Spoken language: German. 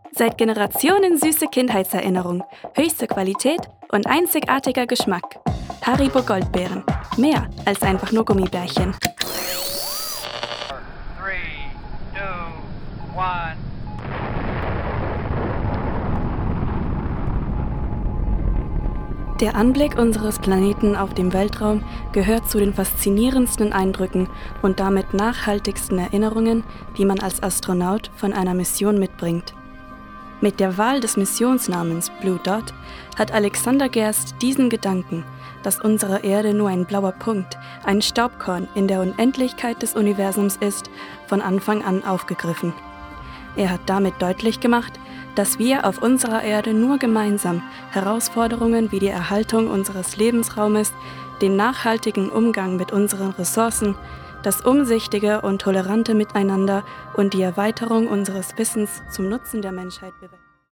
Seit Generationen süße Kindheitserinnerung, höchste Qualität und einzigartiger Geschmack. Haribo Goldbeeren. Mehr als einfach nur Gummibärchen. 3, 2, 1. Der Anblick unseres Planeten auf dem Weltraum gehört zu den faszinierendsten Eindrücken und damit nachhaltigsten Erinnerungen, die man als Astronaut von einer Mission mitbringt. Mit der Wahl des Missionsnamens Blue Dot hat Alexander Gerst diesen Gedanken, dass unsere Erde nur ein blauer Punkt, ein Staubkorn in der Unendlichkeit des Universums ist, von Anfang an aufgegriffen. Er hat damit deutlich gemacht, dass wir auf unserer Erde nur gemeinsam Herausforderungen wie die Erhaltung unseres Lebensraumes, den nachhaltigen Umgang mit unseren Ressourcen, das umsichtige und tolerante Miteinander und die Erweiterung unseres Wissens zum Nutzen der Menschheit bewältigen.